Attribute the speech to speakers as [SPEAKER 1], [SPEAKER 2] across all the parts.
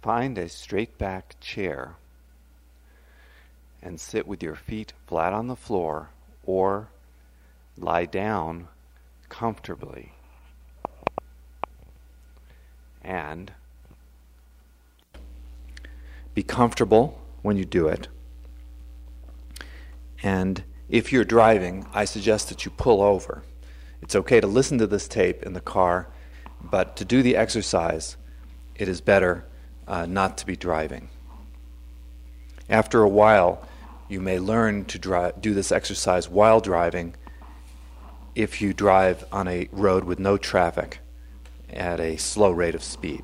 [SPEAKER 1] Find a straight back chair and sit with your feet flat on the floor or lie down comfortably. And be comfortable when you do it. And if you're driving, I suggest that you pull over. It's okay to listen to this tape in the car, but to do the exercise, it is better not to be driving. After a while, you may learn to do this exercise while driving if you drive on a road with no traffic at a slow rate of speed.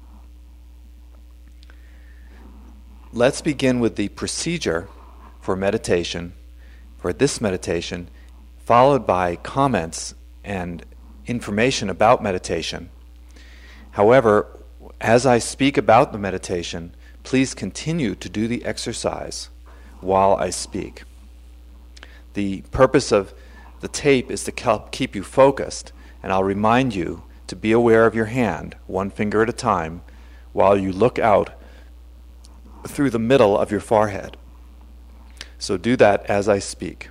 [SPEAKER 1] Let's begin with the procedure for meditation, for this meditation, followed by comments and information about meditation. However, as I speak about the meditation, please continue to do the exercise while I speak. The purpose of the tape is to keep you focused, and I'll remind you to be aware of your hand, one finger at a time, while you look out through the middle of your forehead. So do that as I speak.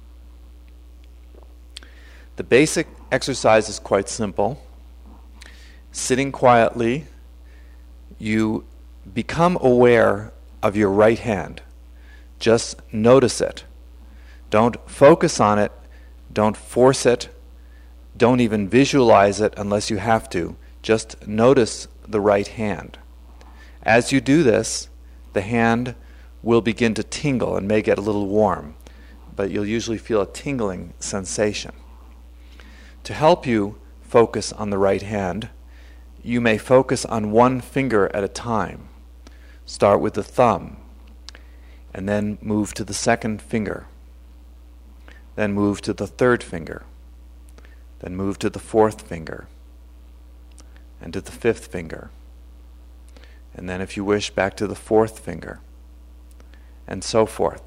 [SPEAKER 1] The basic exercise is quite simple. Sitting quietly, you become aware of your right hand. Just notice it. Don't focus on it. Don't force it. Don't even visualize it unless you have to. Just notice the right hand. As you do this, the hand will begin to tingle and may get a little warm, but you'll usually feel a tingling sensation. To help you focus on the right hand, you may focus on one finger at a time. Start with the thumb, and then move to the second finger. Then move to the third finger. Then move to the fourth finger, and to the fifth finger. And then, if you wish, back to the fourth finger, and so forth.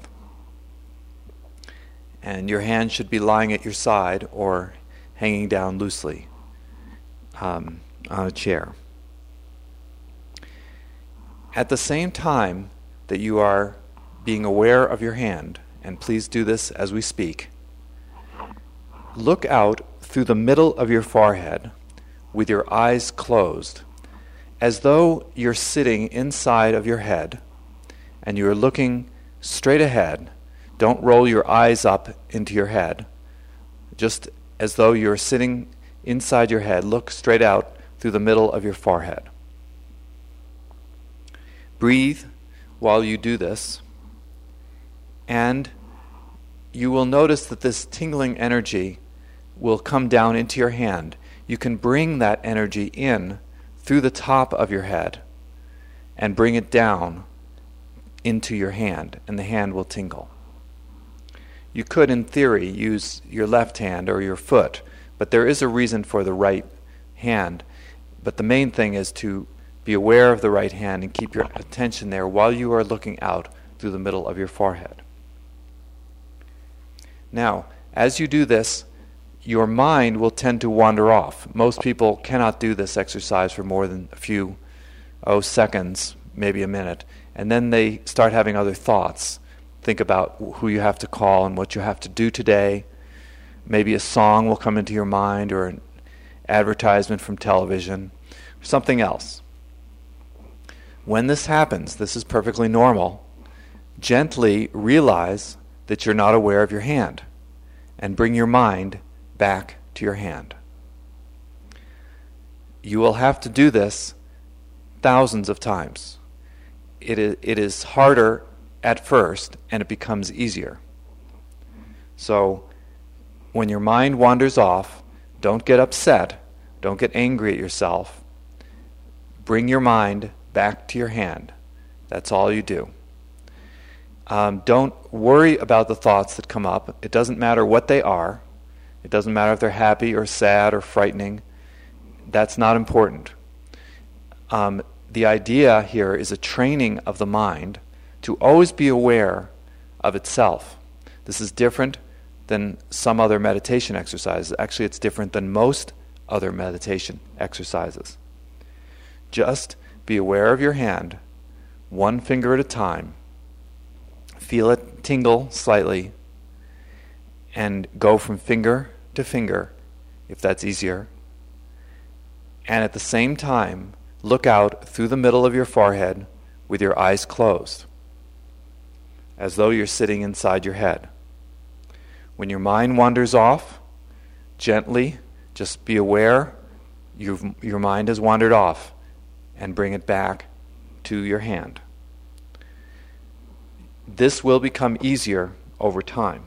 [SPEAKER 1] And your hand should be lying at your side or hanging down loosely on a chair. At the same time that you are being aware of your hand, and please do this as we speak, look out through the middle of your forehead with your eyes closed, as though you're sitting inside of your head and you're looking straight ahead. Don't roll your eyes up into your head. Just as though you're sitting inside your head, look straight out through the middle of your forehead. Breathe while you do this, and you will notice that this tingling energy will come down into your hand. You can bring that energy in through the top of your head and bring it down into your hand, and the hand will tingle. You could, in theory, use your left hand or your foot, but there is a reason for the right hand. But the main thing is to be aware of the right hand and keep your attention there while you are looking out through the middle of your forehead. Now, as you do this, your mind will tend to wander off. Most people cannot do this exercise for more than a few seconds, maybe a minute, and then they start having other thoughts. Think about who you have to call and what you have to do today. Maybe a song will come into your mind, or an advertisement from television, or something else. When this happens, this is perfectly normal. Gently realize that you're not aware of your hand, and bring your mind back to your hand. You will have to do this thousands of times. It is harder at first, and it becomes easier. So, when your mind wanders off, don't get upset, don't get angry at yourself. Bring your mind back to your hand. That's all you do. Don't worry about the thoughts that come up. It doesn't matter what they are. It doesn't matter if they're happy or sad or frightening. That's not important. The idea here is a training of the mind to always be aware of itself. This is different than some other meditation exercises. Actually, it's different than most other meditation exercises. Just be aware of your hand, one finger at a time. Feel it tingle slightly, and go from finger to finger, if that's easier. And at the same time, look out through the middle of your forehead with your eyes closed, as though you're sitting inside your head. When your mind wanders off, gently, just be aware your mind has wandered off, and bring it back to your hand. This will become easier over time.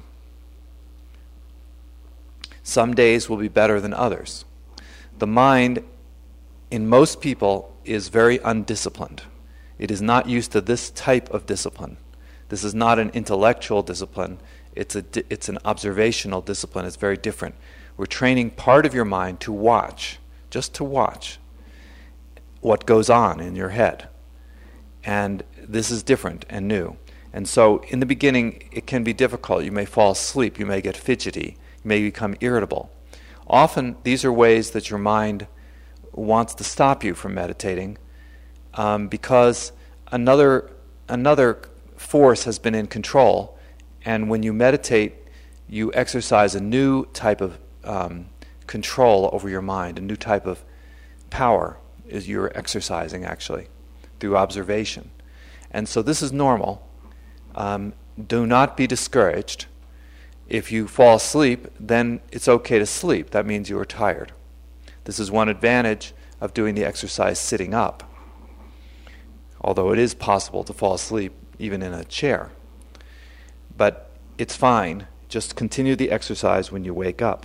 [SPEAKER 1] Some days will be better than others. The mind, in most people, is very undisciplined. It is not used to this type of discipline. This is not an intellectual discipline. It's an observational discipline. It's very different. We're training part of your mind to watch, just to watch what goes on in your head. And this is different and new. And so in the beginning, it can be difficult. You may fall asleep. You may get fidgety. You may become irritable. Often, these are ways that your mind wants to stop you from meditating because another force has been in control. And when you meditate, you exercise a new type of control over your mind, a new type of power is you're exercising actually through observation. And so this is normal. Do not be discouraged. If you fall asleep, then it's okay to sleep. That means you are tired. This is one advantage of doing the exercise sitting up, although it is possible to fall asleep even in a chair. But it's fine. Just continue the exercise when you wake up.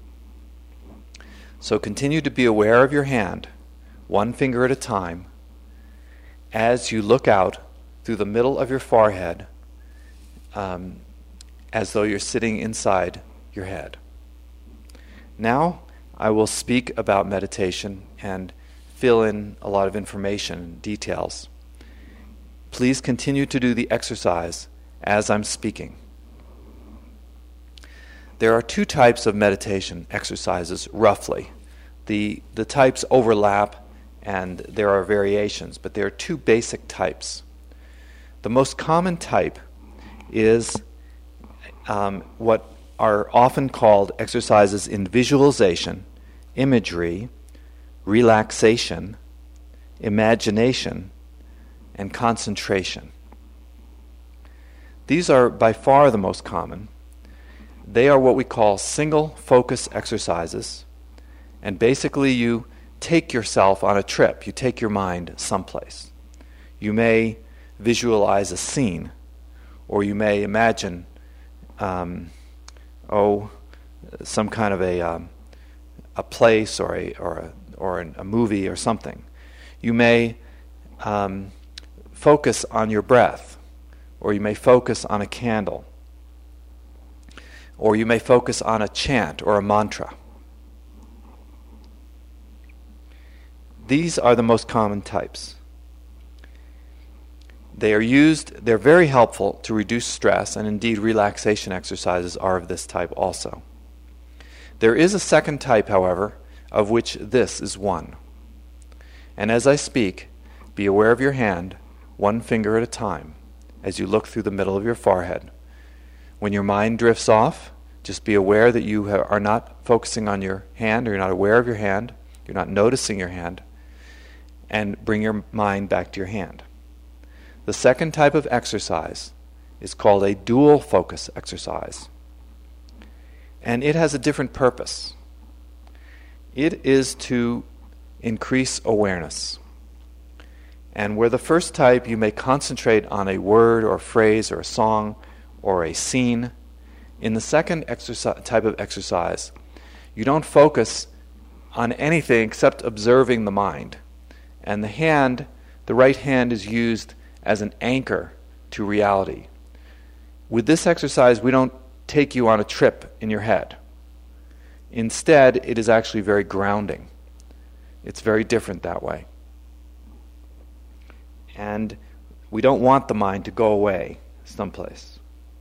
[SPEAKER 1] So continue to be aware of your hand, one finger at a time, as you look out through the middle of your forehead, as though you're sitting inside your head. Now, I will speak about meditation and fill in a lot of information and details. Please continue to do the exercise as I'm speaking. There are two types of meditation exercises, roughly. The types overlap and there are variations, but there are two basic types. The most common type is what are often called exercises in visualization, imagery, relaxation, imagination, and concentration. These are by far the most common. They are what we call single focus exercises, and basically you take yourself on a trip. You take your mind someplace. You may visualize a scene, or you may imagine some kind of a place or a movie or something. You may focus on your breath, or you may focus on a candle, or you may focus on a chant or a mantra. These are the most common types. They're very helpful to reduce stress, and indeed relaxation exercises are of this type also. There is a second type, however, of which this is one. And as I speak, be aware of your hand, one finger at a time, as you look through the middle of your forehead. When your mind drifts off, just be aware that you are not focusing on your hand, or you're not aware of your hand, you're not noticing your hand, and bring your mind back to your hand. The second type of exercise is called a dual focus exercise. And it has a different purpose. It is to increase awareness. And where the first type you may concentrate on a word or a phrase or a song or a scene, in the second type of exercise, you don't focus on anything except observing the mind. And the right hand is used as an anchor to reality. With this exercise, we don't take you on a trip in your head. Instead, it is actually very grounding. It's very different that way. And we don't want the mind to go away someplace.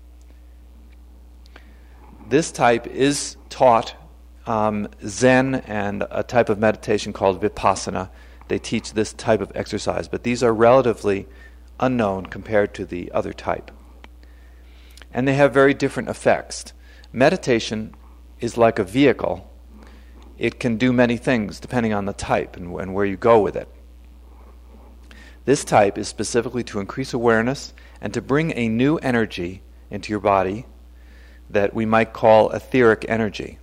[SPEAKER 1] This type is taught Zen and a type of meditation called Vipassana they teach this type of exercise, but these are relatively unknown compared to the other type. And they have very different effects. Meditation is like a vehicle. It can do many things depending on the type and where you go with it. This type is specifically to increase awareness and to bring a new energy into your body that we might call etheric energy.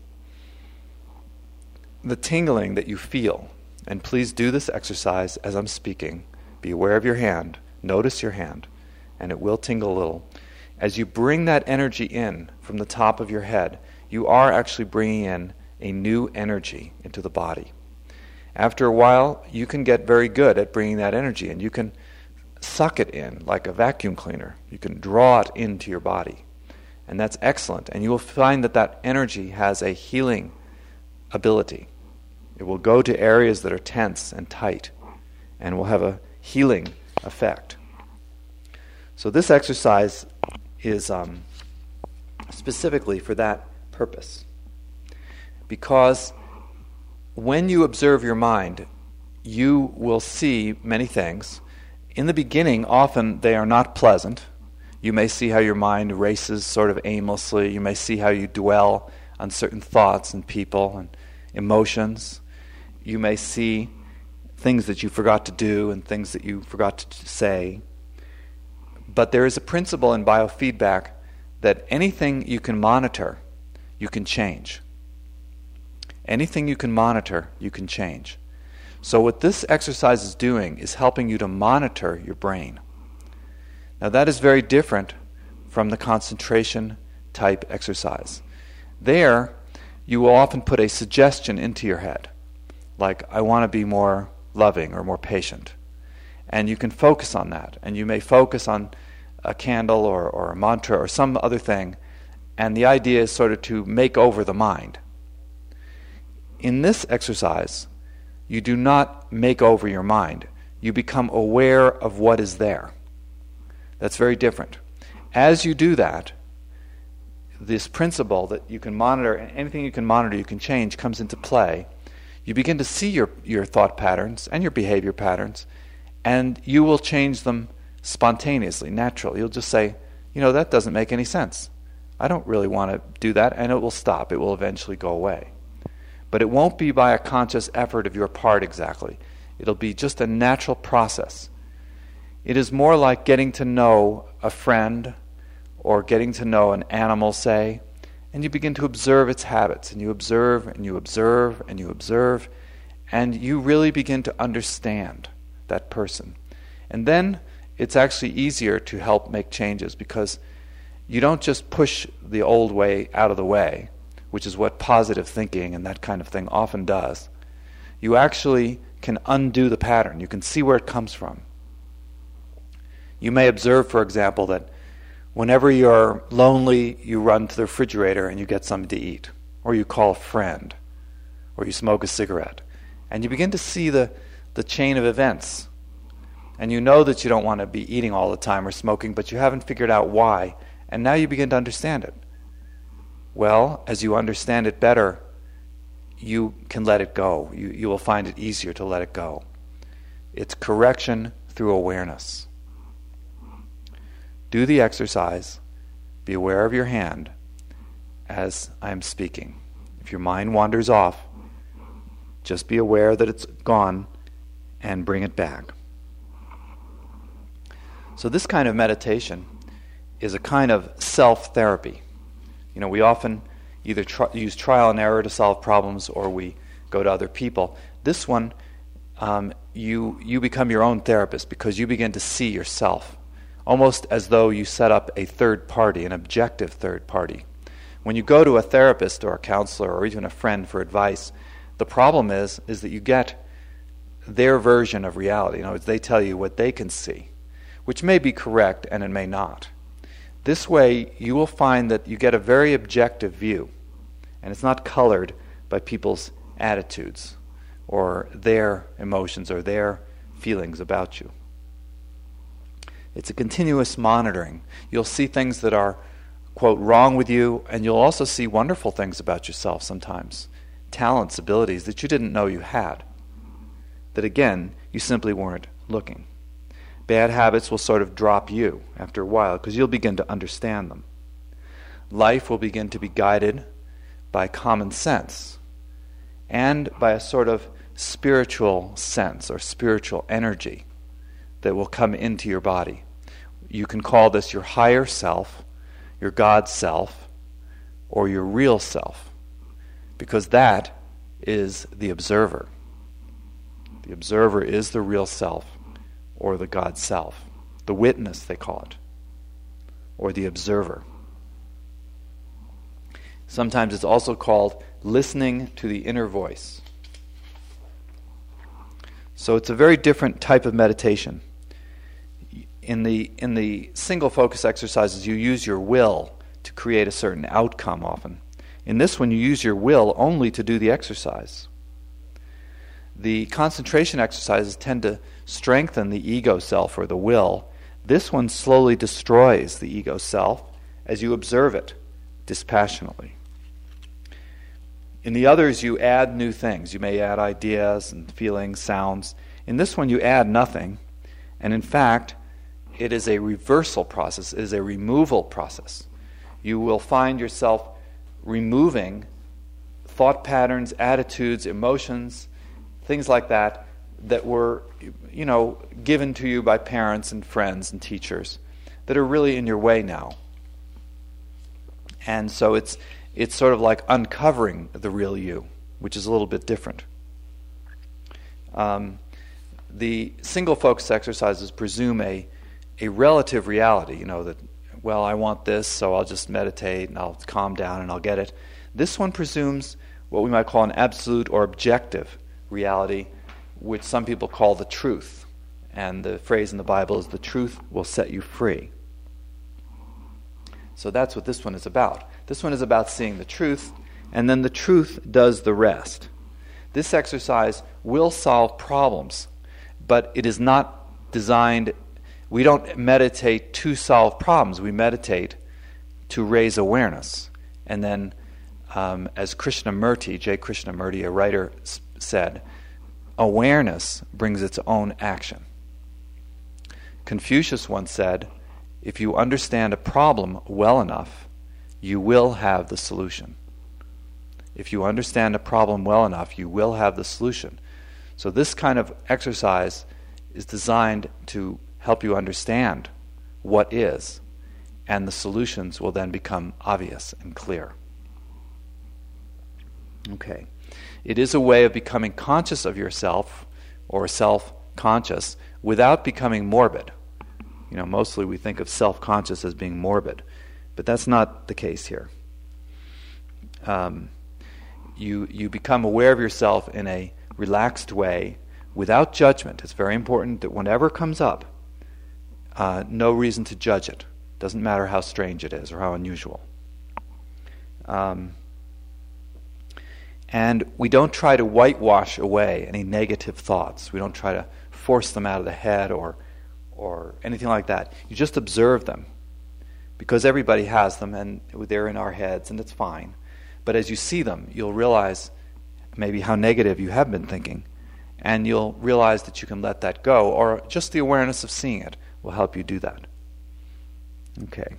[SPEAKER 1] The tingling that you feel, and please do this exercise as I'm speaking. Be aware of your hand. Notice your hand, and it will tingle a little. As you bring that energy in from the top of your head, you are actually bringing in a new energy into the body. After a while, you can get very good at bringing that energy in. You can suck it in like a vacuum cleaner. You can draw it into your body. And that's excellent. And you will find that that energy has a healing ability. It will go to areas that are tense and tight and will have a healing effect. So this exercise is specifically for that purpose. Because when you observe your mind, you will see many things. In the beginning, often they are not pleasant. You may see how your mind races sort of aimlessly. You may see how you dwell on certain thoughts and people and emotions. You may see things that you forgot to do and things that you forgot to say. But there is a principle in biofeedback that anything you can monitor, you can change. Anything you can monitor, you can change. So what this exercise is doing is helping you to monitor your brain. Now that is very different from the concentration type exercise. There, you will often put a suggestion into your head, like, I want to be more loving or more patient. And you can focus on that. And you may focus on a candle or a mantra or some other thing. And the idea is sort of to make over the mind. In this exercise, you do not make over your mind. You become aware of what is there. That's very different. As you do that, this principle that you can monitor, and anything you can monitor, you can change, comes into play. You begin to see your thought patterns and your behavior patterns, and you will change them spontaneously, naturally. You'll just say, that doesn't make any sense. I don't really want to do that, and it will stop. It will eventually go away. But it won't be by a conscious effort of your part exactly. It'll be just a natural process. It is more like getting to know a friend or getting to know an animal, say, and you begin to observe its habits, and you observe, and you observe, and you observe, and you really begin to understand that person. And then it's actually easier to help make changes because you don't just push the old way out of the way, which is what positive thinking and that kind of thing often does. You actually can undo the pattern. You can see where it comes from. You may observe, for example, that whenever you're lonely, you run to the refrigerator and you get something to eat, or you call a friend, or you smoke a cigarette. And you begin to see the chain of events. And you know that you don't want to be eating all the time or smoking, but you haven't figured out why. And now you begin to understand it. Well, as you understand it better, you can let it go. You will find it easier to let it go. It's correction through awareness. Do the exercise. Be aware of your hand as I am speaking. If your mind wanders off, just be aware that it's gone and bring it back. So this kind of meditation is a kind of self-therapy. We often either use trial and error to solve problems or we go to other people. This one, you become your own therapist because you begin to see yourself, almost as though you set up a third party, an objective third party. When you go to a therapist or a counselor or even a friend for advice, the problem is that you get their version of reality. In other words, they tell you what they can see, which may be correct and it may not. This way, you will find that you get a very objective view, and it's not colored by people's attitudes or their emotions or their feelings about you. It's a continuous monitoring. You'll see things that are, quote, wrong with you, and you'll also see wonderful things about yourself sometimes, talents, abilities that you didn't know you had. that, again, you simply weren't looking. Bad habits will sort of drop you after a while because you'll begin to understand them. Life will begin to be guided by common sense and by a sort of spiritual sense or spiritual energy that will come into your body. You can call this your higher self, your God self, or your real self, because that is the observer. The observer is the real self, or the God self. The witness, they call it, or the observer. Sometimes it's also called listening to the inner voice. So it's a very different type of meditation. In the single focus exercises, you use your will to create a certain outcome often. In this one, you use your will only to do the exercise. The concentration exercises tend to strengthen the ego self or the will. This one slowly destroys the ego self as you observe it dispassionately. In the others, you add new things. You may add ideas and feelings, sounds. In this one, you add nothing. And in fact, it is a reversal process. It is a removal process. You will find yourself removing thought patterns, attitudes, emotions, things like that were, given to you by parents and friends and teachers that are really in your way now. And so it's sort of like uncovering the real you, which is a little bit different. The single focus exercises presume a relative reality, that, well, I want this, so I'll just meditate and I'll calm down and I'll get it. This one presumes what we might call an absolute or objective reality, which some people call the truth. And the phrase in the Bible is, the truth will set you free. So that's what this one is about. This one is about seeing the truth, and then the truth does the rest. This exercise will solve problems, but it is not designed. We don't meditate to solve problems. We meditate to raise awareness. And then, as Krishnamurti, J. Krishnamurti, a writer, said, awareness brings its own action. Confucius once said, if you understand a problem well enough, you will have the solution. If you understand a problem well enough, you will have the solution. So this kind of exercise is designed to help you understand what is, and the solutions will then become obvious and clear. Okay. It is a way of becoming conscious of yourself, or self-conscious, without becoming morbid. Mostly we think of self-conscious as being morbid, but that's not the case here. You become aware of yourself in a relaxed way, without judgment. It's very important that whenever it comes up, no reason to judge it. Doesn't matter how strange it is or how unusual. And we don't try to whitewash away any negative thoughts. We don't try to force them out of the head or anything like that. You just observe them, because everybody has them and they're in our heads and it's fine. But as you see them, you'll realize maybe how negative you have been thinking, and you'll realize that you can let that go, or just the awareness of seeing it will help you do that. Okay.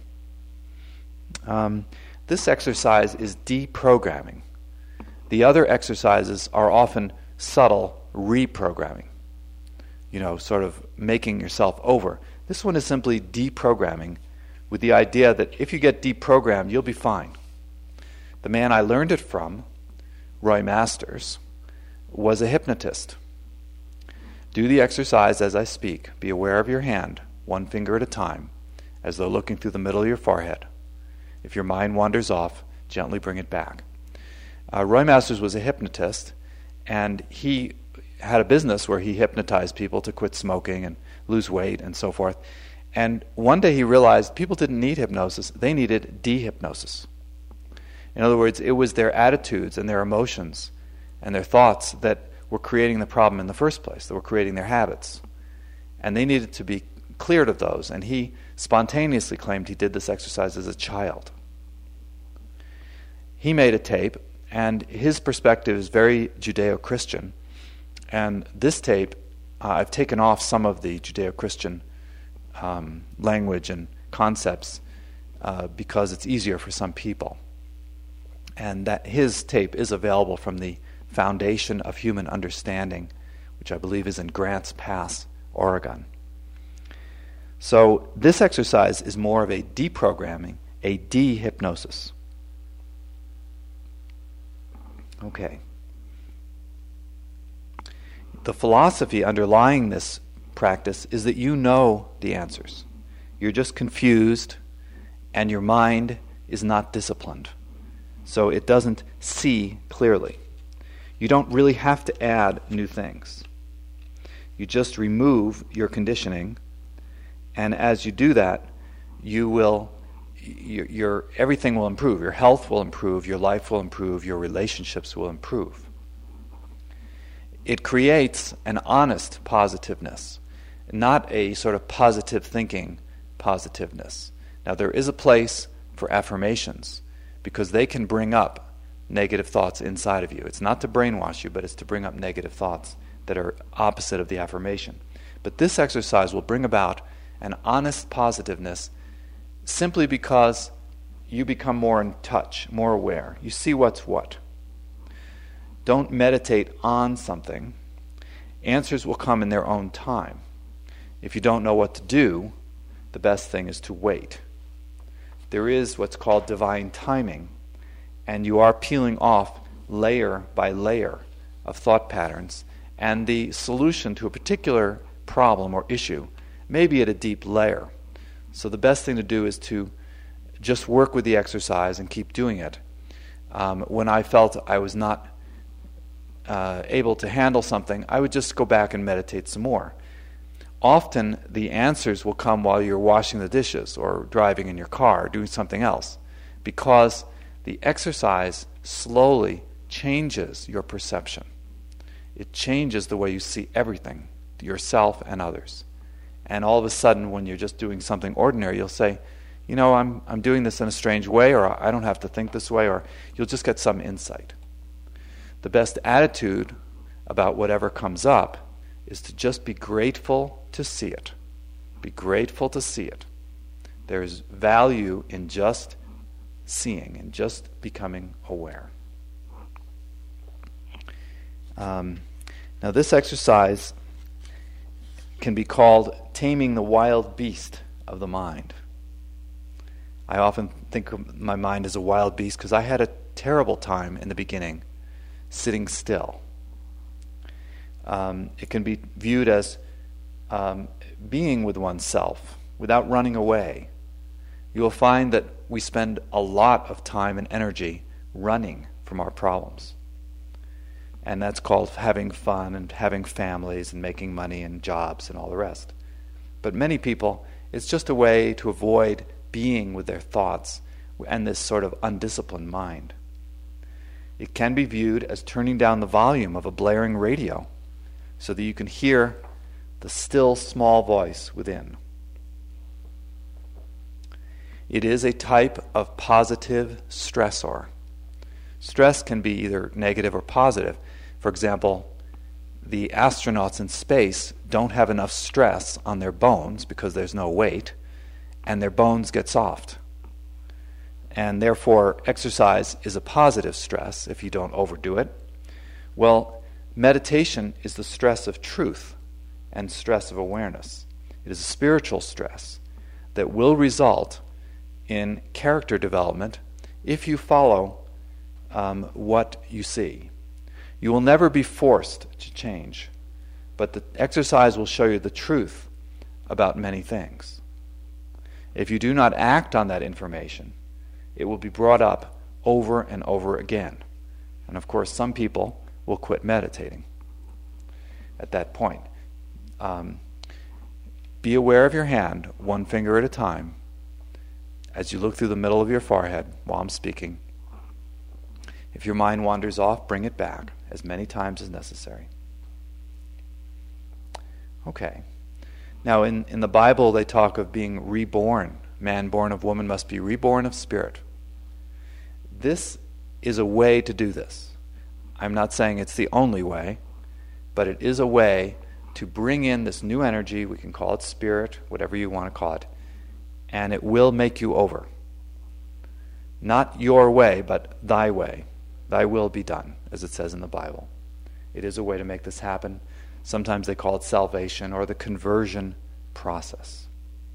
[SPEAKER 1] This exercise is deprogramming. The other exercises are often subtle reprogramming, sort of making yourself over. This one is simply deprogramming, with the idea that if you get deprogrammed, you'll be fine. The man I learned it from, Roy Masters, was a hypnotist. Do the exercise as I speak. Be aware of your hand, one finger at a time, as though looking through the middle of your forehead. If your mind wanders off, gently bring it back. Roy Masters was a hypnotist, and he had a business where he hypnotized people to quit smoking and lose weight and so forth. And one day he realized people didn't need hypnosis, they needed dehypnosis. In other words, it was their attitudes and their emotions and their thoughts that were creating the problem in the first place, that were creating their habits. And they needed to be cleared of those. And he spontaneously claimed he did this exercise as a child. He made a tape, and his perspective is very Judeo-Christian. And this tape, I've taken off some of the Judeo-Christian language and concepts because it's easier for some people. And that his tape is available from the Foundation of Human Understanding, which I believe is in Grants Pass, Oregon. So this exercise is more of a deprogramming, a de-hypnosis. Okay. The philosophy underlying this practice is that you know the answers. You're just confused, and your mind is not disciplined. So it doesn't see clearly. You don't really have to add new things. You just remove your conditioning, and as you do that, you will, everything will improve. Your health will improve, your life will improve, your relationships will improve. It creates an honest positiveness, not a sort of positive thinking positiveness. Now, there is a place for affirmations because they can bring up negative thoughts inside of you. It's not to brainwash you, but it's to bring up negative thoughts that are opposite of the affirmation. But this exercise will bring about an honest positiveness simply because you become more in touch, more aware. You see what's what. Don't meditate on something. Answers will come in their own time. If you don't know what to do, the best thing is to wait. There is what's called divine timing, and you are peeling off layer by layer of thought patterns, and the solution to a particular problem or issue may be at a deep layer. So the best thing to do is to just work with the exercise and keep doing it. When I felt I was not able to handle something, I would just go back and meditate some more. Often the answers will come while you're washing the dishes or driving in your car or doing something else, because the exercise slowly changes your perception. It changes the way you see everything, yourself and others. And all of a sudden, when you're just doing something ordinary, you'll say, you know, I'm doing this in a strange way, or I don't have to think this way, or you'll just get some insight. The best attitude about whatever comes up is to just be grateful to see it. Be grateful to see it. There's value in just seeing and just becoming aware. Now this exercise can be called taming the wild beast of the mind. I often think of my mind as a wild beast because I had a terrible time in the beginning sitting still. It can be viewed as being with oneself without running away. You will find that we spend a lot of time and energy running from our problems. And that's called having fun and having families and making money and jobs and all the rest. But many people, it's just a way to avoid being with their thoughts and this sort of undisciplined mind. It can be viewed as turning down the volume of a blaring radio so that you can hear the still small voice within. It is a type of positive stressor. Stress can be either negative or positive. For example, the astronauts in space don't have enough stress on their bones because there's no weight, and their bones get soft. And therefore, exercise is a positive stress if you don't overdo it. Well, meditation is the stress of truth and stress of awareness. It is a spiritual stress that will result in character development if you follow what you see. You will never be forced to change, but the exercise will show you the truth about many things. If you do not act on that information, it will be brought up over and over again. And of course, some people will quit meditating at that point. Be aware of your hand, one finger at a time, as you look through the middle of your forehead while I'm speaking. If your mind wanders off, bring it back as many times as necessary. Okay. Now, in the Bible, they talk of being reborn. Man born of woman must be reborn of spirit. This is a way to do this. I'm not saying it's the only way, but it is a way to bring in this new energy. We can call it spirit, whatever you want to call it, and it will make you over. Not your way, but thy way. Thy will be done, as it says in the Bible. It is a way to make this happen. Sometimes they call it salvation or the conversion process.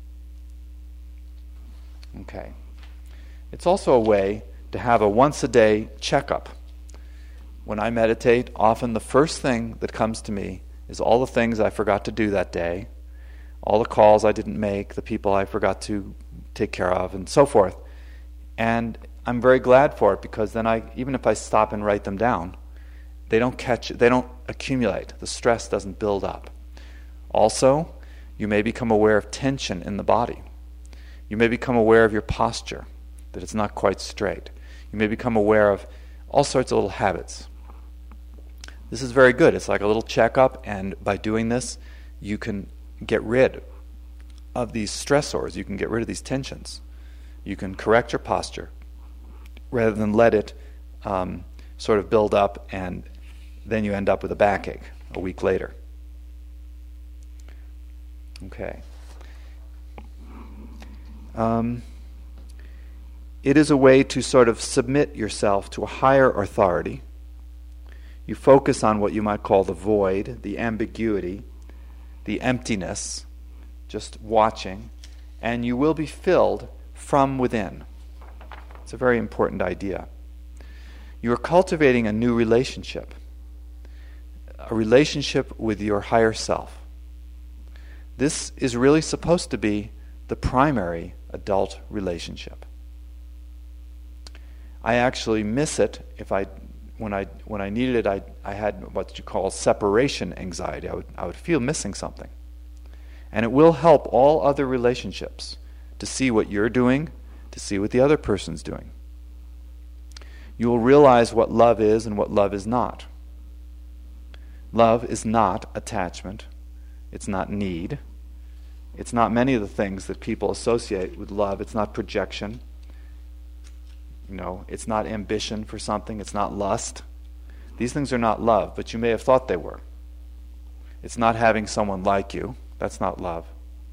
[SPEAKER 1] Okay. It's also a way to have a once-a-day checkup. When I meditate, often the first thing that comes to me is all the things I forgot to do that day, all the calls I didn't make, the people I forgot to take care of, and so forth. And I'm very glad for it, because then even if I stop and write them down, they don't accumulate. The stress doesn't build up. Also, you may become aware of tension in the body. You may become aware of your posture, that it's not quite straight. You may become aware of all sorts of little habits. This is very good. It's like a little checkup, and by doing this, you can get rid of these stressors. You can get rid of these tensions. You can correct your posture rather than let it sort of build up, and then you end up with a backache a week later. Okay. It is a way to sort of submit yourself to a higher authority. You focus on what you might call the void, the ambiguity, the emptiness, just watching, and you will be filled from within. It's a very important idea. You are cultivating a new relationship, a relationship with your higher self. This is really supposed to be the primary adult relationship. I actually miss it when I needed it. I had what you call separation anxiety. I would feel missing something. And it will help all other relationships to see what you're doing, to see what the other person's doing. You will realize what love is and what love is not. Love is not attachment. It's not need. It's not many of the things that people associate with love. It's not projection. It's not ambition for something. It's not lust. These things are not love, but you may have thought they were. It's not having someone like you. That's not love.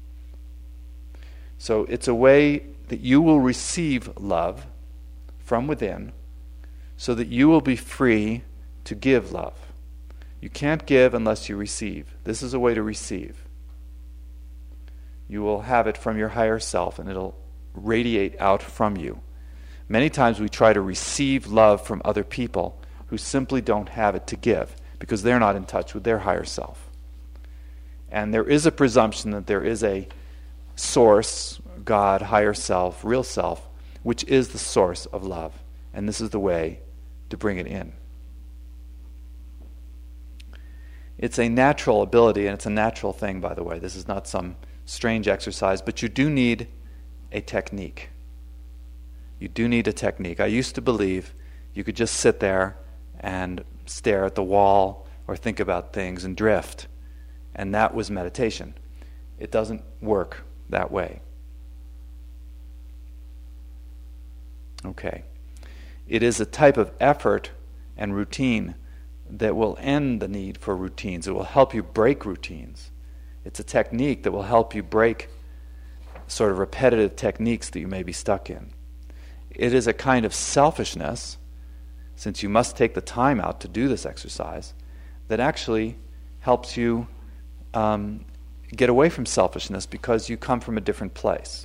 [SPEAKER 1] So it's a way that you will receive love from within so that you will be free to give love. You can't give unless you receive. This is a way to receive. You will have it from your higher self, and it'll radiate out from you. Many times we try to receive love from other people who simply don't have it to give because they're not in touch with their higher self. And there is a presumption that there is a source, God, higher self, real self, which is the source of love. And this is the way to bring it in. It's a natural ability, and it's a natural thing, by the way. This is not some strange exercise, but you do need a technique. You do need a technique. I used to believe you could just sit there and stare at the wall or think about things and drift, and that was meditation. It doesn't work that way. Okay. It is a type of effort and routine that will end the need for routines. It will help you break routines. It's a technique that will help you break sort of repetitive techniques that you may be stuck in. It is a kind of selfishness, since you must take the time out to do this exercise, that actually helps you get away from selfishness because you come from a different place.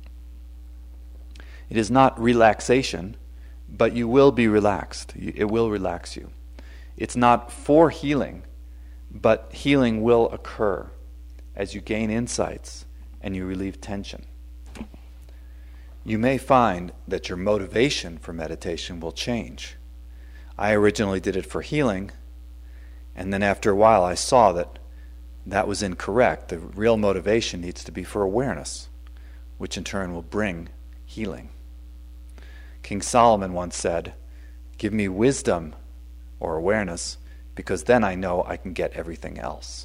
[SPEAKER 1] It is not relaxation, but you will be relaxed. It will relax you. It's not for healing, but healing will occur as you gain insights and you relieve tension. You may find that your motivation for meditation will change. I originally did it for healing, and then after a while I saw that that was incorrect. The real motivation needs to be for awareness, which in turn will bring healing. King Solomon once said, "Give me wisdom or awareness, because then I know I can get everything else."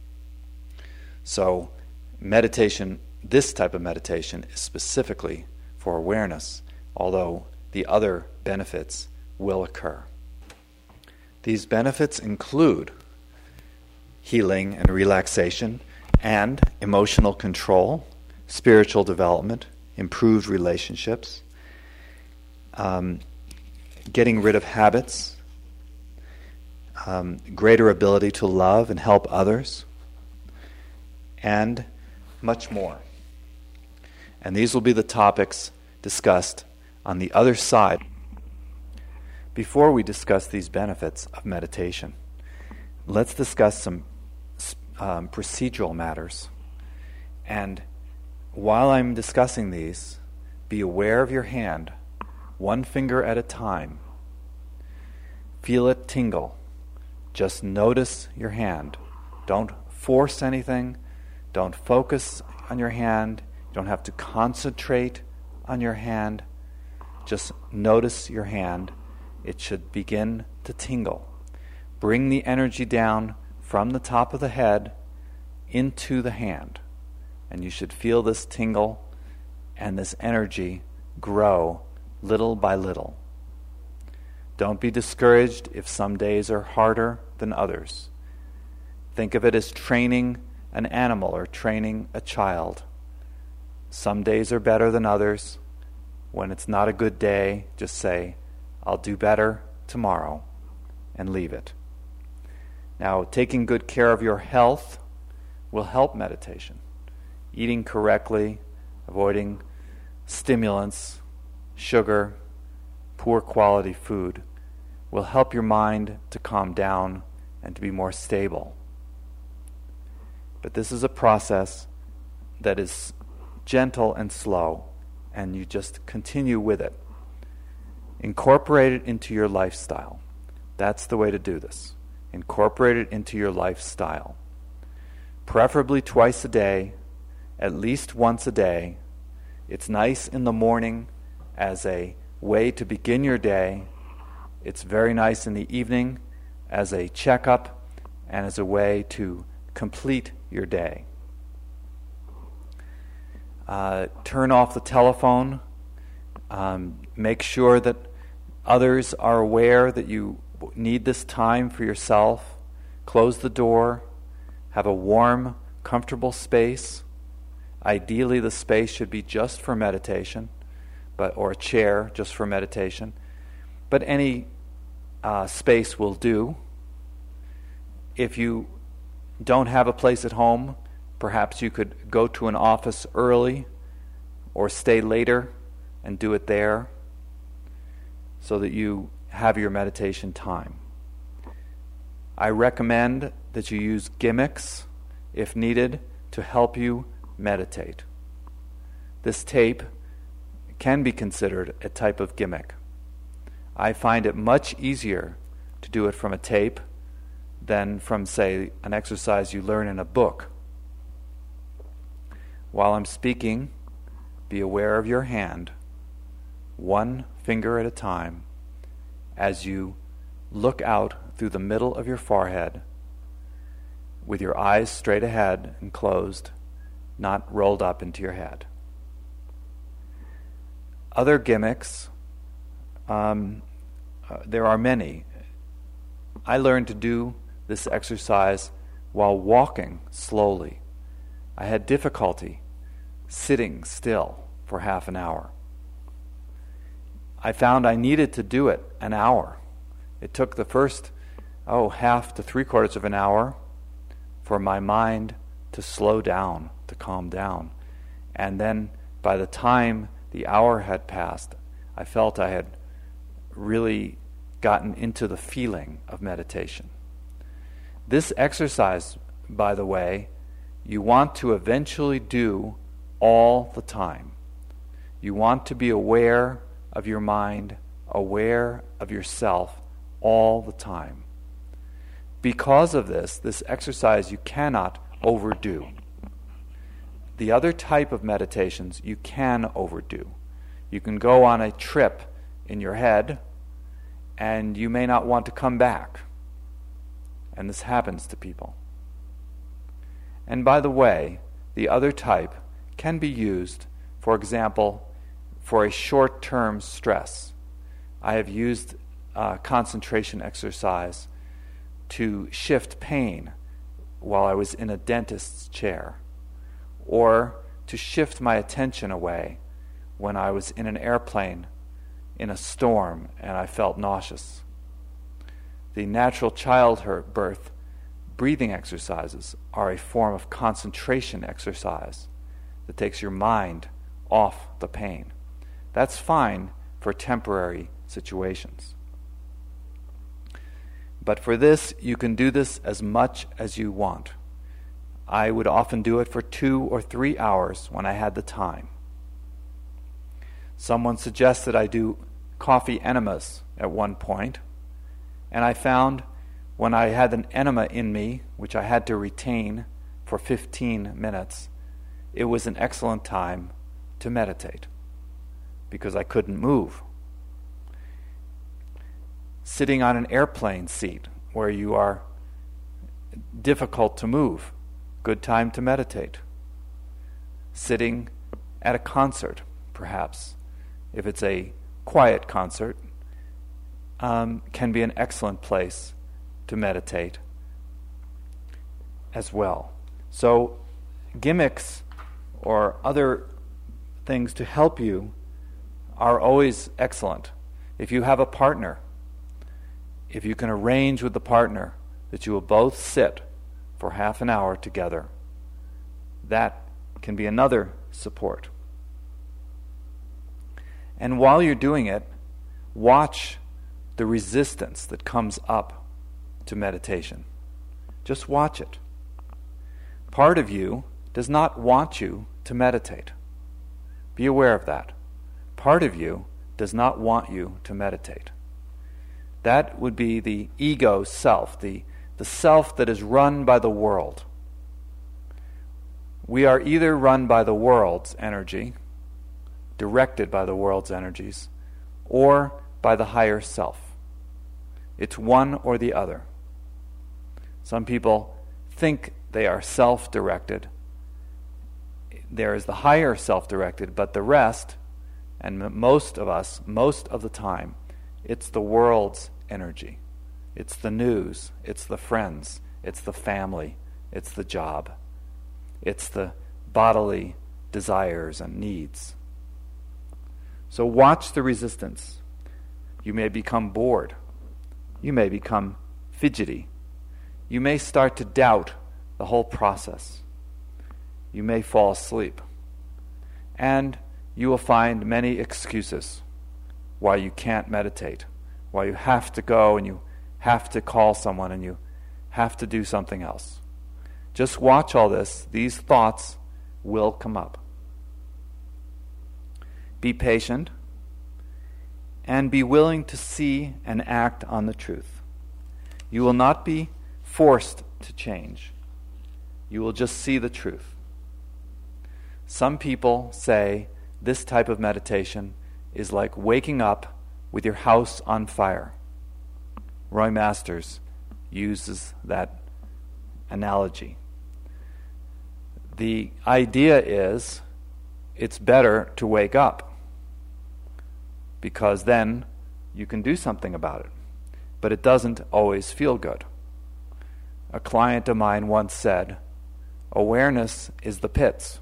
[SPEAKER 1] So meditation, this type of meditation, is specifically for awareness, although the other benefits will occur. These benefits include healing and relaxation, and emotional control, spiritual development, improved relationships, getting rid of habits, greater ability to love and help others, and much more. And these will be the topics discussed on the other side. Before we discuss these benefits of meditation, let's discuss some procedural matters. And while I'm discussing these, be aware of your hand, one finger at a time. Feel it tingle. Just notice your hand. Don't force anything. Don't focus on your hand. You don't have to concentrate on your hand. Just notice your hand. It should begin to tingle. Bring the energy down from the top of the head into the hand. And you should feel this tingle and this energy grow little by little. Don't be discouraged if some days are harder than others. Think of it as training an animal or training a child. Some days are better than others. When it's not a good day, just say, I'll do better tomorrow, and leave it. Now, taking good care of your health will help meditation. Eating correctly, avoiding stimulants, sugar, poor quality food will help your mind to calm down and to be more stable. But this is a process that is gentle and slow, and you just continue with it. Incorporate it into your lifestyle. That's the way to do this. Incorporate it into your lifestyle. Preferably twice a day, at least once a day. It's nice in the morning as a way to begin your day. It's very nice in the evening as a checkup and as a way to complete your day. Turn off the telephone. Make sure that others are aware that you need this time for yourself. Close the door. Have a warm, comfortable space. Ideally, the space should be just for meditation, or a chair just for meditation. But any space will do. If you don't have a place at home, perhaps you could go to an office early or stay later and do it there so that you have your meditation time. I recommend that you use gimmicks, if needed, to help you meditate. This tape can be considered a type of gimmick. I find it much easier to do it from a tape than from, say, an exercise you learn in a book. While I'm speaking, be aware of your hand, one finger at a time, as you look out through the middle of your forehead with your eyes straight ahead and closed, not rolled up into your head. Other gimmicks, there are many. I learned to do this exercise while walking slowly. I had difficulty sitting still for half an hour. I found I needed to do it an hour. It took the first, half to 3/4 of an hour for my mind to slow down, to calm down. And then by the time the hour had passed, I felt I had really gotten into the feeling of meditation. This exercise, by the way, you want to eventually do all the time. You want to be aware of your mind, aware of yourself all the time. Because of this exercise you cannot overdo. The other type of meditations you can overdo. You can go on a trip in your head and you may not want to come back. And this happens to people. And by the way, the other type can be used, for example, for a short-term stress. I have used concentration exercise to shift pain while I was in a dentist's chair, or to shift my attention away when I was in an airplane in a storm and I felt nauseous. The natural childbirth breathing exercises are a form of concentration exercise that takes your mind off the pain. That's fine for temporary situations. But for this, you can do this as much as you want. I would often do it for 2 or 3 hours when I had the time. Someone suggested I do coffee enemas at one point, and I found when I had an enema in me, which I had to retain for 15 minutes, it was an excellent time to meditate because I couldn't move. Sitting on an airplane seat where you are difficult to move, good time to meditate. Sitting at a concert, perhaps, if it's a quiet concert, can be an excellent place to meditate as well. So gimmicks or other things to help you are always excellent. If you have a partner, if you can arrange with the partner that you will both sit for half an hour together, that can be another support. And while you're doing it, watch the resistance that comes up to meditation. Just watch it. Part of you does not want you to meditate. Be aware of that. Part of you does not want you to meditate. That would be the ego self, the self that is run by the world. We are either run by the world's energy, directed by the world's energies, or by the higher self. It's one or the other. Some people think they are self-directed. There is the higher self-directed, but the rest, and most of us, most of the time, it's the world's energy. It's the news, it's the friends, it's the family, it's the job. It's the bodily desires and needs. So watch the resistance. You may become bored. You may become fidgety. You may start to doubt the whole process. You may fall asleep. And you will find many excuses why you can't meditate, why you have to go and you have to call someone and you have to do something else. Just watch all this. These thoughts will come up. Be patient and be willing to see and act on the truth. You will not be forced to change. You will just see the truth. Some people say this type of meditation is like waking up with your house on fire. Roy Masters uses that analogy. The idea is it's better to wake up because then you can do something about it. But it doesn't always feel good. A client of mine once said, awareness is the pits.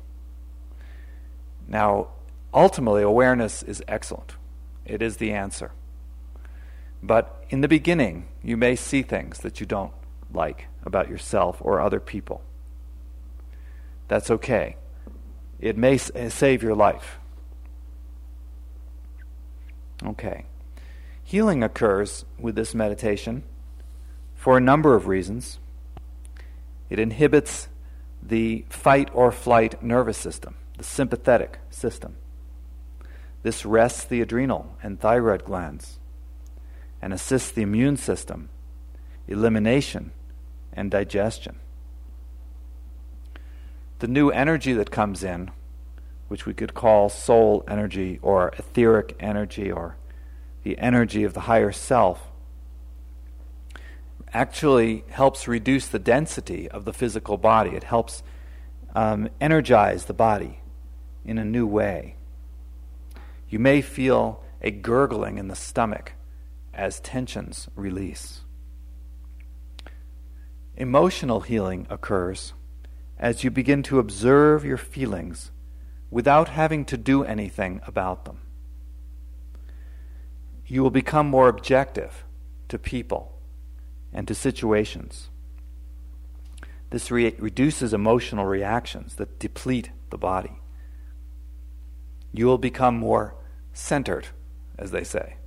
[SPEAKER 1] Now, ultimately, awareness is excellent. It is the answer. But in the beginning, you may see things that you don't like about yourself or other people. That's okay. It may save your life. Okay. Healing occurs with this meditation for a number of reasons. It inhibits the fight or flight nervous system, the sympathetic system. This rests the adrenal and thyroid glands and assists the immune system, elimination, and digestion. The new energy that comes in, which we could call soul energy or etheric energy or the energy of the higher self, actually helps reduce the density of the physical body. It helps energize the body in a new way. You may feel a gurgling in the stomach as tensions release. Emotional healing occurs as you begin to observe your feelings without having to do anything about them. You will become more objective to people and to situations. This reduces emotional reactions that deplete the body. You will become more centered, as they say.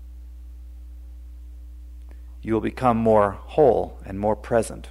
[SPEAKER 1] You will become more whole and more present.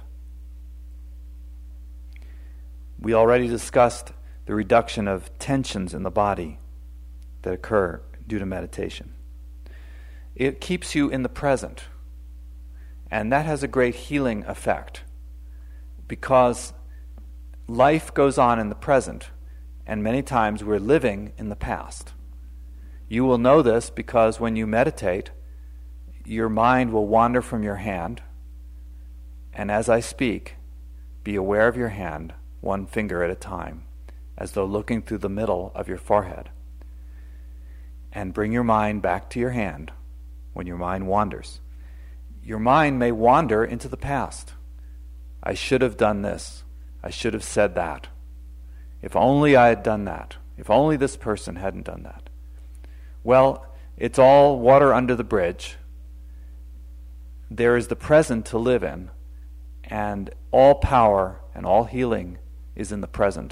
[SPEAKER 1] We already discussed the reduction of tensions in the body that occur due to meditation. It keeps you in the present, and that has a great healing effect because life goes on in the present, and many times we're living in the past. You will know this because when you meditate, your mind will wander from your hand, and as I speak, be aware of your hand, one finger at a time, as though looking through the middle of your forehead. And bring your mind back to your hand when your mind wanders. Your mind may wander into the past. I should have done this. I should have said that. If only I had done that. If only this person hadn't done that. Well, it's all water under the bridge. There is the present to live in, and all power and all healing is in the present.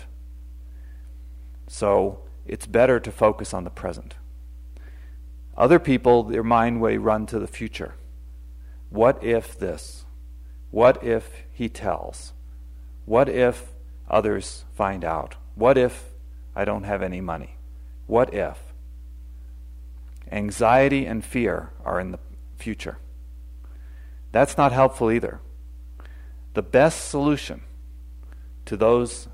[SPEAKER 1] So it's better to focus on the present. Other people, their mind may run to the future. What if this? What if he tells? What if others find out? What if I don't have any money? What if? Anxiety and fear are in the future. That's not helpful either. The best solution to those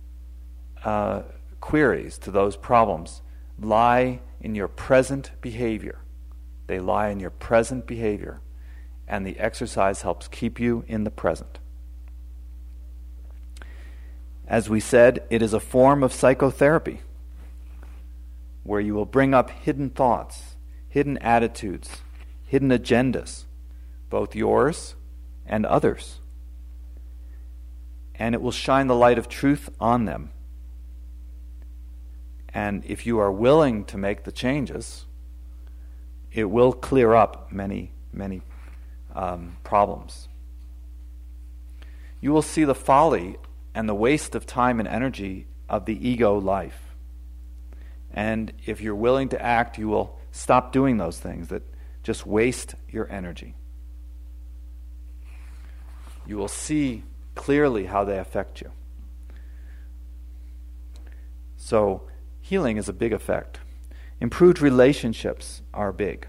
[SPEAKER 1] queries, to those problems, lie in your present behavior. They lie in your present behavior, and the exercise helps keep you in the present. As we said, it is a form of psychotherapy where you will bring up hidden thoughts, hidden attitudes, hidden agendas, both yours and others. And it will shine the light of truth on them. And if you are willing to make the changes, it will clear up many problems. You will see the folly and the waste of time and energy of the ego life. And if you're willing to act, you will stop doing those things that just waste your energy. You will see clearly how they affect you. So, healing is a big effect. Improved relationships are big.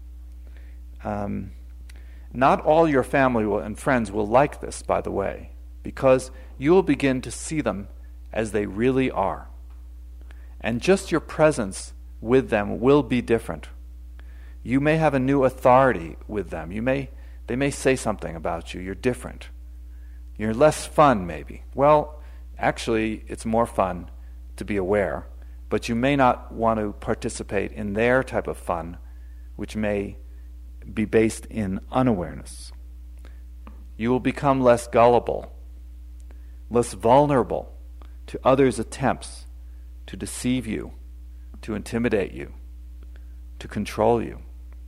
[SPEAKER 1] Not all your family and friends will like this, by the way, because you will begin to see them as they really are. And just your presence with them will be different. You may have a new authority with them. They may say something about you. You're different. You're less fun, maybe. Well, actually, it's more fun to be aware, but you may not want to participate in their type of fun, which may be based in unawareness. You will become less gullible, less vulnerable to others' attempts to deceive you, to intimidate you, to control you.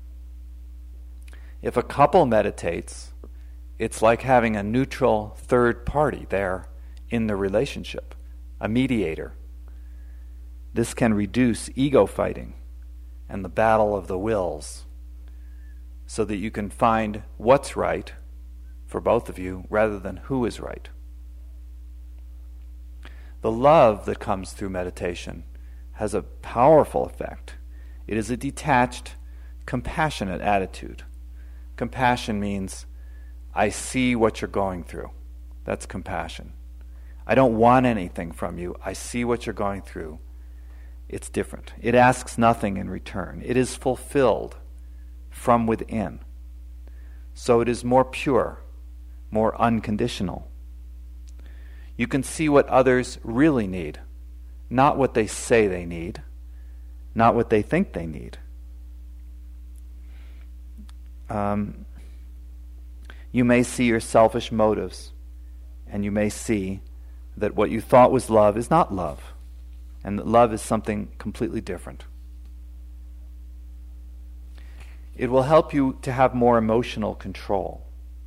[SPEAKER 1] If a couple meditates, it's like having a neutral third party there in the relationship, a mediator. This can reduce ego fighting and the battle of the wills so that you can find what's right for both of you rather than who is right. The love that comes through meditation has a powerful effect. It is a detached, compassionate attitude. Compassion means, I see what you're going through. That's compassion. I don't want anything from you. I see what you're going through. It's different. It asks nothing in return. It is fulfilled from within. So it is more pure, more unconditional. You can see what others really need, not what they say they need, not what they think they You may see your selfish motives, and you may see that what you thought was love is not love, and that love is something completely different. It will help you to have more emotional control.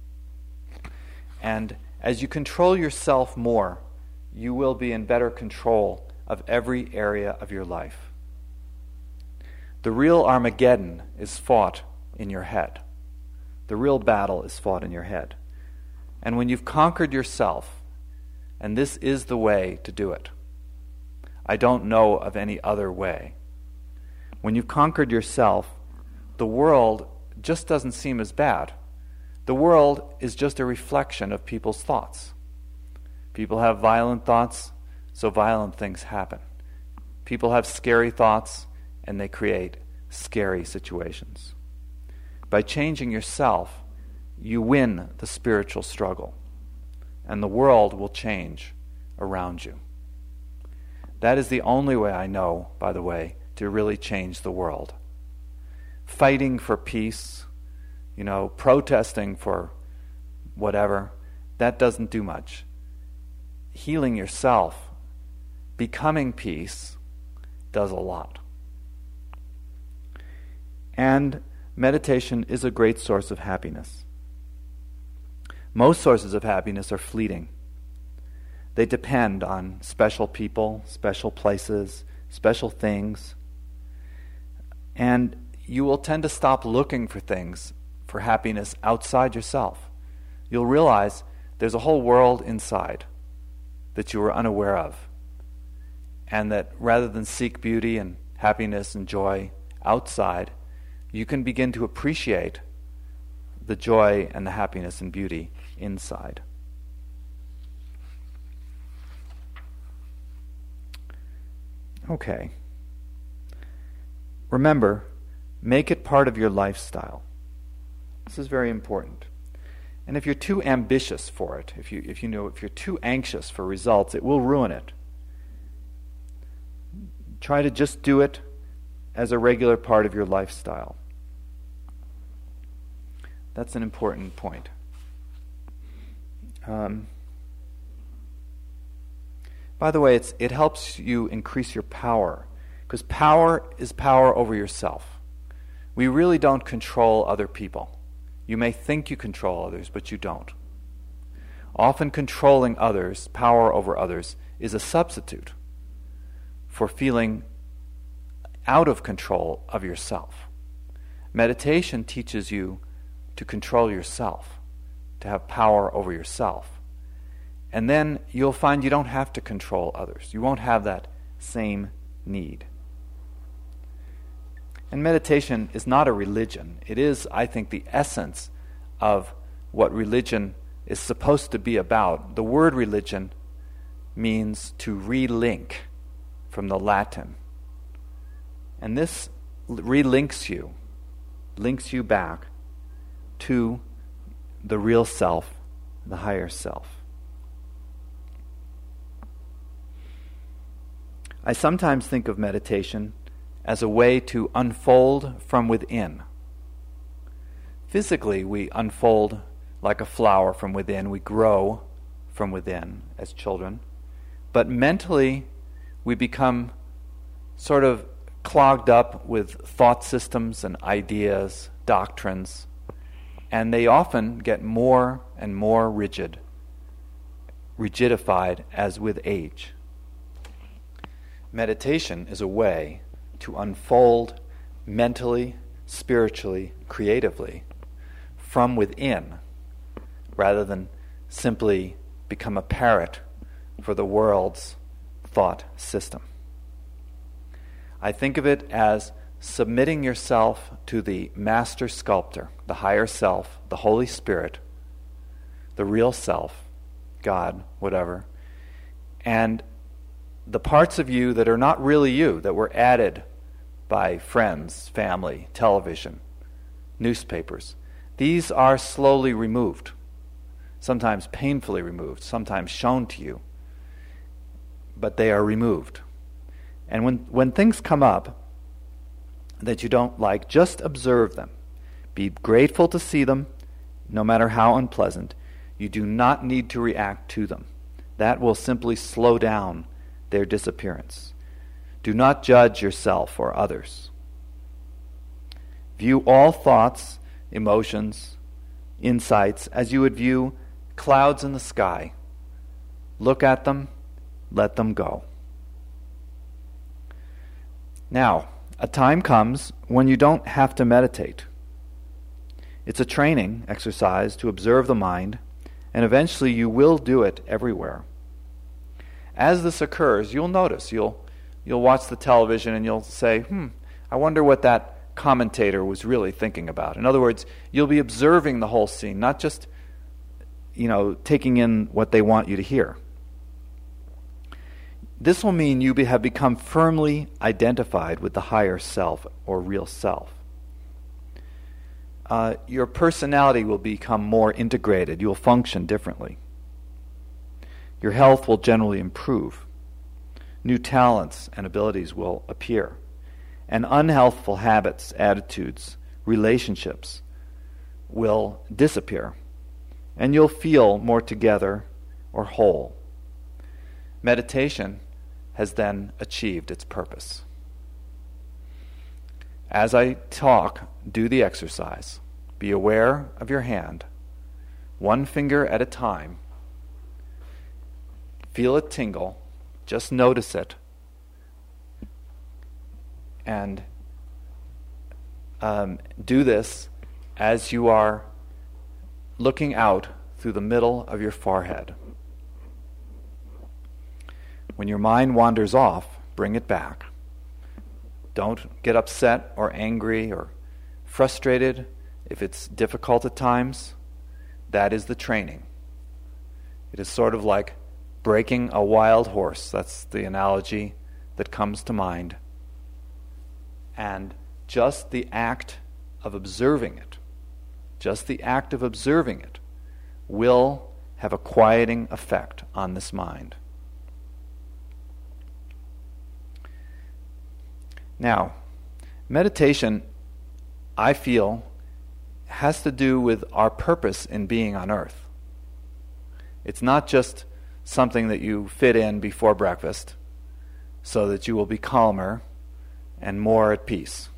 [SPEAKER 1] And as you control yourself more, you will be in better control of every area of your life. The real Armageddon is fought in your head. The real battle is fought in your head. And when you've conquered yourself, and this is the way to do it, I don't know of any other way. When you've conquered yourself, the world just doesn't seem as bad. The world is just a reflection of people's thoughts. People have violent thoughts, so violent things happen. People have scary thoughts, and they create scary situations. By changing yourself, you win the spiritual struggle, and the world will change around you. That is the only way I know, by the way, to really change the world. Fighting for peace, protesting for whatever, that doesn't do much. Healing yourself, becoming peace, does a lot. And meditation is a great source of happiness. Most sources of happiness are fleeting. They depend on special people, special places, special things. And you will tend to stop looking for things for happiness outside yourself. You'll realize there's a whole world inside that you were unaware of. And that rather than seek beauty and happiness and joy outside, you can begin to appreciate the joy and the happiness and beauty inside. Okay. Remember, make it part of your lifestyle. This is very important. And if you're too ambitious for it, if you're too anxious for results, it will ruin it. Try to just do it as a regular part of your lifestyle. That's an important point. By the way, it helps you increase your power, because power is power over yourself. We really don't control other people. You may think you control others, but you don't. Often controlling others, power over others, is a substitute for feeling out of control of yourself. Meditation teaches you to control yourself, to have power over yourself. And then you'll find you don't have to control others. You won't have that same need. And meditation is not a religion. It is, I think, the essence of what religion is supposed to be about. The word religion means to relink, from the Latin. And this relinks you, links you back to the real self, the higher self. I sometimes think of meditation as a way to unfold from within. Physically, we unfold like a flower from within. We grow from within as children. But mentally, we become sort of clogged up with thought systems and ideas, doctrines, and they often get more and more rigidified as with age. Meditation is a way to unfold mentally, spiritually, creatively from within, rather than simply become a parrot for the world's thought system. I think of it as submitting yourself to the master sculptor, the higher self, the Holy Spirit, the real self, God, whatever, and the parts of you that are not really you, that were added by friends, family, television, newspapers. These are slowly removed, sometimes painfully removed, sometimes shown to you, but they are removed. And when things come up that you don't like, just observe them. Be grateful to see them no matter how unpleasant, you do not need to react to them. That will simply slow down their disappearance. Do not judge yourself or others. View all thoughts, emotions, insights as you would view clouds in the sky. Look at them, let them go. Now, a time comes when you don't have to meditate. It's a training exercise to observe the mind, and eventually you will do it everywhere. As this occurs, you'll notice, you'll watch the television and you'll say, I wonder what that commentator was really thinking about. In other words, you'll be observing the whole scene, not just, taking in what they want you to hear. This will mean you have become firmly identified with the higher self or real self. Your personality will become more integrated. You'll function differently. Your health will generally improve. New talents and abilities will appear. And unhealthful habits, attitudes, relationships will disappear. And you'll feel more together or whole. Meditation has then achieved its purpose. As I talk, do the exercise. Be aware of your hand, one finger at a time. Feel it tingle. Just notice it. And do this as you are looking out through the middle of your forehead. When your mind wanders off, bring it back. Don't get upset or angry or frustrated if it's difficult at times. That is the training. It is sort of like breaking a wild horse. That's the analogy that comes to mind. And just the act of observing it, will have a quieting effect on this mind. Now, meditation, I feel, has to do with our purpose in being on earth. It's not just something that you fit in before breakfast so that you will be calmer and more at peace.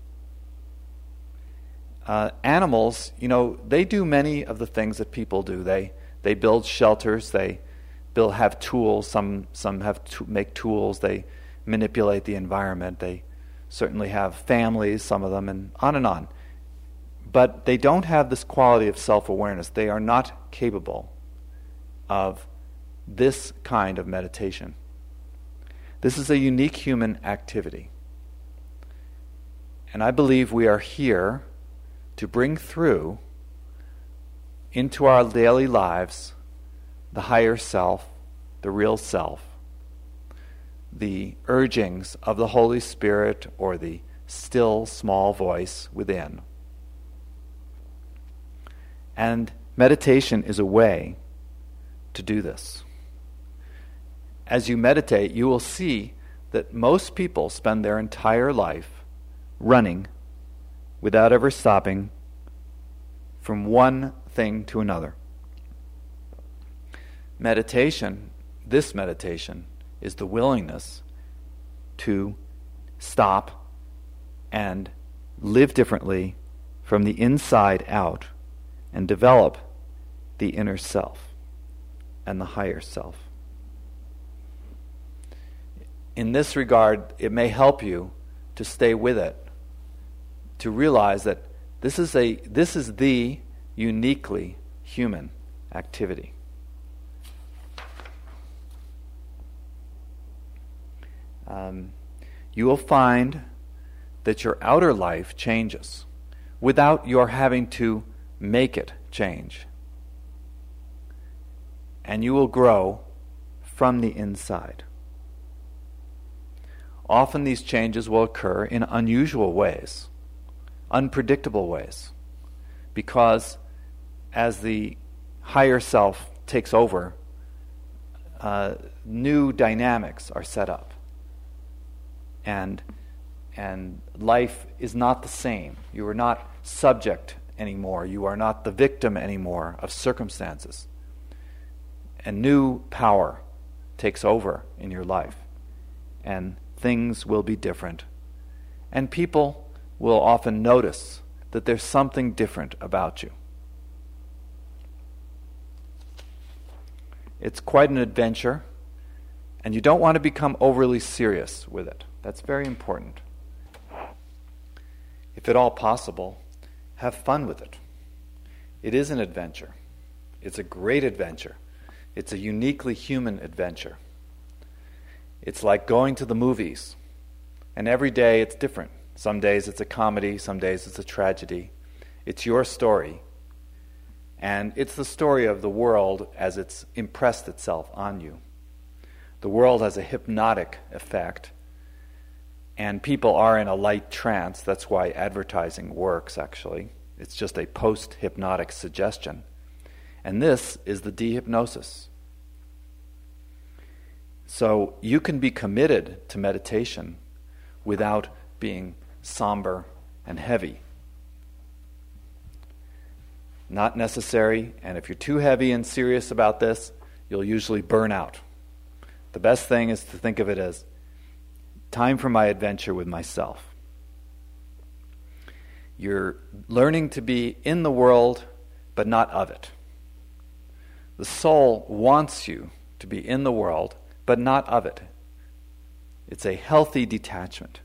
[SPEAKER 1] Animals, they do many of the things that people do. They build shelters, they have tools, some make tools, they manipulate the environment, they certainly have families, some of them, and on and on. But they don't have this quality of self-awareness. They are not capable of this kind of meditation. This is a unique human activity. And I believe we are here to bring through into our daily lives the higher self, the real self, the urgings of the Holy Spirit or the still small voice within. And meditation is a way to do this. As you meditate, you will see that most people spend their entire life running without ever stopping from one thing to another. This meditation, is the willingness to stop and live differently from the inside out and develop the inner self and the higher self. In this regard, it may help you to stay with it, to realize that this is the uniquely human activity. You will find that your outer life changes without your having to make it change. And you will grow from the inside. Often these changes will occur in unusual ways, unpredictable ways, because as the higher self takes over, new dynamics are set up. And life is not the same. You are not subject anymore. You are not the victim anymore of circumstances. And new power takes over in your life. And things will be different. And people will often notice that there's something different about you. It's quite an adventure, and you don't want to become overly serious with it. That's very important. If at all possible, have fun with it. It is an adventure. It's a great adventure. It's a uniquely human adventure. It's like going to the movies, and every day it's different. Some days it's a comedy, some days it's a tragedy. It's your story, and it's the story of the world as it's impressed itself on you. The world has a hypnotic effect, and people are in a light trance. That's why advertising works, actually. It's just a post-hypnotic suggestion. And this is the dehypnosis. So you can be committed to meditation without being somber and heavy. Not necessary, and if you're too heavy and serious about this, you'll usually burn out. The best thing is to think of it as time for my adventure with myself. You're learning to be in the world, but not of it. The soul wants you to be in the world, but not of it. It's a healthy detachment.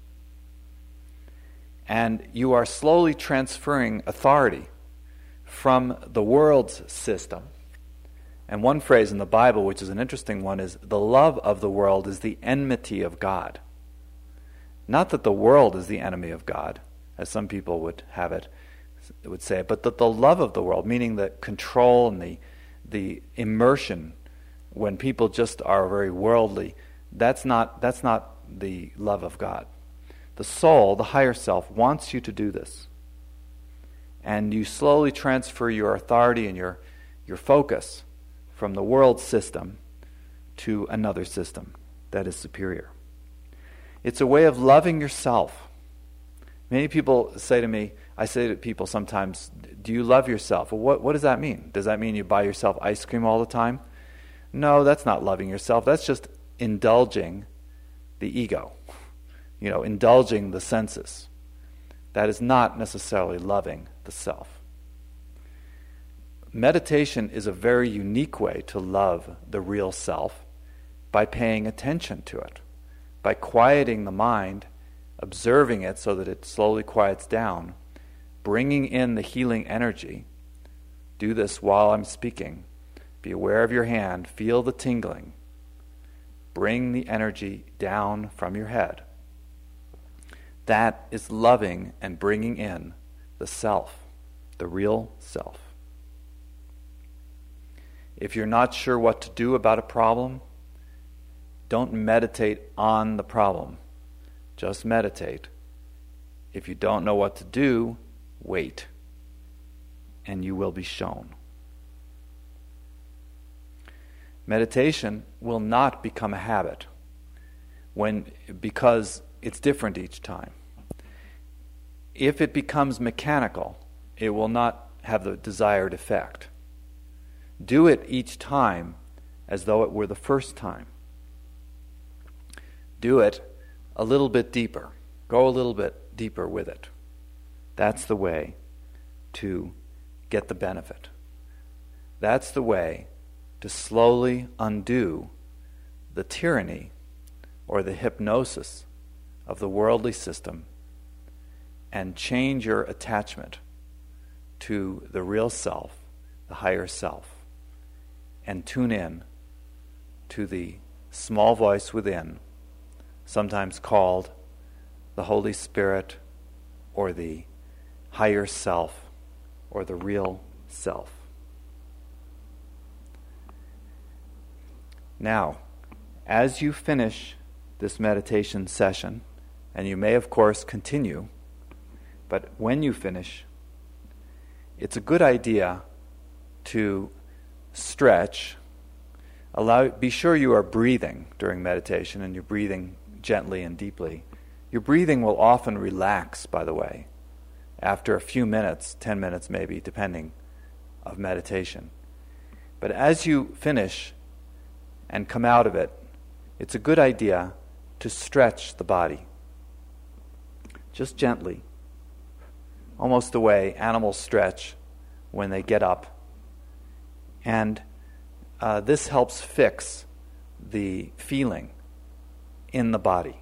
[SPEAKER 1] And you are slowly transferring authority from the world's system. And one phrase in the Bible, which is an interesting one, is the love of the world is the enmity of God. Not that the world is the enemy of God, as some people would have it, would say, but that the love of the world, meaning the control and the immersion, when people just are very worldly, that's not the love of God. The soul, the higher self, wants you to do this. And you slowly transfer your authority and your focus from the world system to another system that is superior. It's a way of loving yourself. Many people say to me, I say to people sometimes, do you love yourself? Well, what does that mean? Does that mean you buy yourself ice cream all the time? No, that's not loving yourself. That's just indulging the ego, indulging the senses. That is not necessarily loving the self. Meditation is a very unique way to love the real self by paying attention to it, by quieting the mind, observing it so that it slowly quiets down, bringing in the healing energy. Do this while I'm speaking. Be aware of your hand. Feel the tingling. Bring the energy down from your head. That is loving and bringing in the self, the real self. If you're not sure what to do about a problem, don't meditate on the problem. Just meditate. If you don't know what to do, wait, and you will be shown. Meditation will not become a habit because it's different each time. If it becomes mechanical, it will not have the desired effect. Do it each time as though it were the first time. Do it a little bit deeper. Go a little bit deeper with it. That's the way to get the benefit. That's the way to slowly undo the tyranny or the hypnosis of the worldly system and change your attachment to the real self, the higher self, and tune in to the small voice within, sometimes called the Holy Spirit or the higher self or the real self. Now, as you finish this meditation session, and you may of course continue, but when you finish, it's a good idea to stretch. Be sure you are breathing during meditation, and you're breathing gently and deeply. Your breathing will often relax, by the way, after a few minutes, 10 minutes maybe, depending, of meditation. But as you finish and come out of it, it's a good idea to stretch the body. Just gently. Almost the way animals stretch when they get up. And this helps fix the feeling in the body.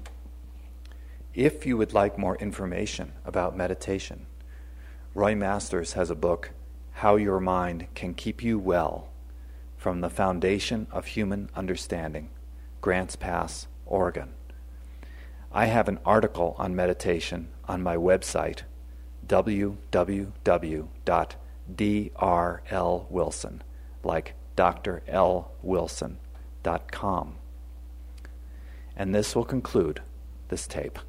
[SPEAKER 1] If you would like more information about meditation, Roy Masters has a book, How Your Mind Can Keep You Well, from the Foundation of Human Understanding, Grants Pass, Oregon. I have an article on meditation on my website, www.drlwilson, like drlwilson.com. And this will conclude this tape.